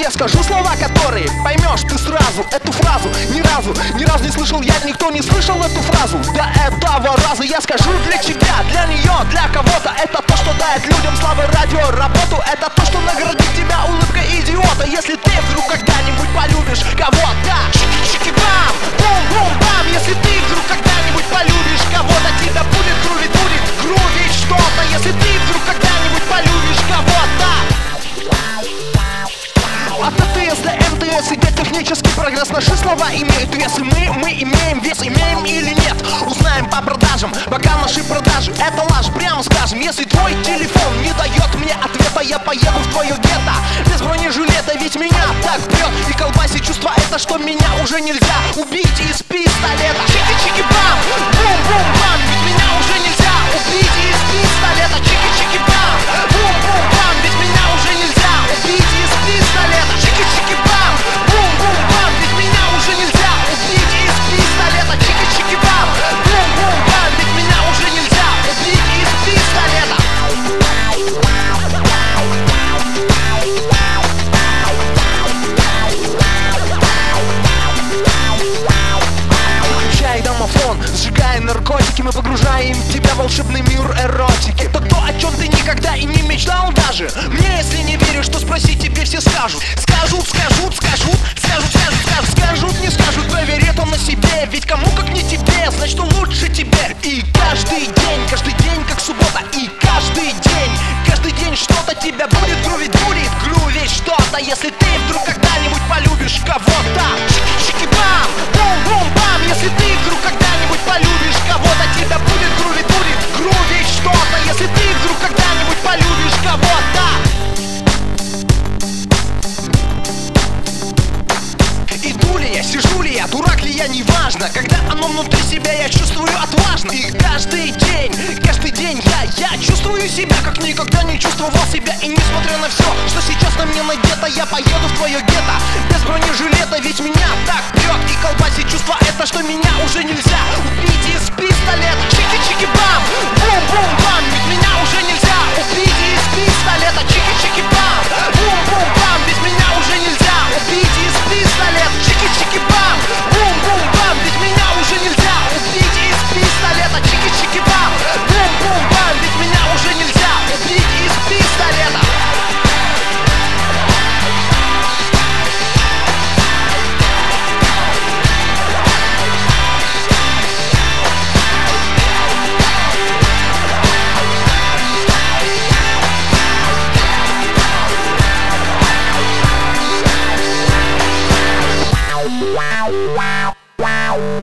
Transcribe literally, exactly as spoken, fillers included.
я скажу слова, которые поймешь ты сразу. Эту фразу ни разу, ни разу не слышал я, никто не слышал эту фразу. До этого раза я скажу для тебя, для нее, для кого-то. Это то, что дает людям славы, радио, работу. Это то, что наградит тебя улыбкой идиота. Если ты вдруг когда-нибудь полюбишь кого-то, чики-чики-бам, бум-бум-бам. Если ты вдруг когда-нибудь полюбишь кого-то, тебя будет грувить, будет грувить что-то. Если ты вдруг когда-нибудь полюбишь кого-то. От АТС до МТС идет технический прогресс. Наши слова имеют вес, и мы, мы имеем вес. Имеем или нет, узнаем по продажам. Пока наши продажи — это ложь, прямо скажем. Если твой телефон не дает мне ответа, я поеду в твое гетто без бронежилета, ведь меня так прет и колбасит чувство это, что меня уже нельзя убить из пистолета. Чики-чики-бам, бум-бум-бам, ведь меня уже нельзя убить из пистолета. Чики-чики-бам, бум-бум-бам, ведь меня уже нельзя убить из пистолета. Чики-чики-бам, бум-бум-бам, ведь меня уже нельзя убить из пистолета. Чики-чики-бам, бум-бум-бам, ведь меня уже нельзя убить из пистолета. Включай домофон, сжигая наркотики, мы погружаем тебя в волшебный мир эротики. Это то, о чем ты никогда и не мечтал даже. Мне, если не веришь, то спроси, тебе все скажут. Скажут, скажут, скажут, скажут, скажут, скажут, скажут, не скажут, проверь это на себе. Ведь кому как не тебе, значит лучше тебе. И каждый день, каждый день как суббота. И каждый день, каждый день что-то тебя будет грувить, будет грувить что-то. Если ты вдруг когда-нибудь полюбишь кого-то, чики-чики-бам, бум-бум-бам. Если ты вдруг когда-нибудь полюбишь кого-то, тебя будет грувить, будет грувить что-то. Если ты вдруг когда-нибудь полюбишь кого-то. Иду ли я, сижу ли я, дурак ли я, неважно. Когда оно внутри себя, я чувствую отважно. И каждый день, каждый день я, я чувствую себя, как никогда не чувствовал себя. И несмотря на все, что сейчас на мне надето, я поеду в твое гетто без бронежилета, ведь меня так прет и колбасит чувство это, что меня уже нельзя убить из пистолета. Чики-чики-бам, бум-бум-бам, ведь меня уже нельзя убить из пистолета. Чики-чики-бам, бум-бум-бам, ведь меня уже нельзя убить из пистолета. Чики-чики-бам, бум-бум-бам, ведь меня уже нельзя убить из пистолета. Чики-чики-бам, бум-бум-бам, ведь меня уже нельзя убить из пистолета. Wow, wow, wow.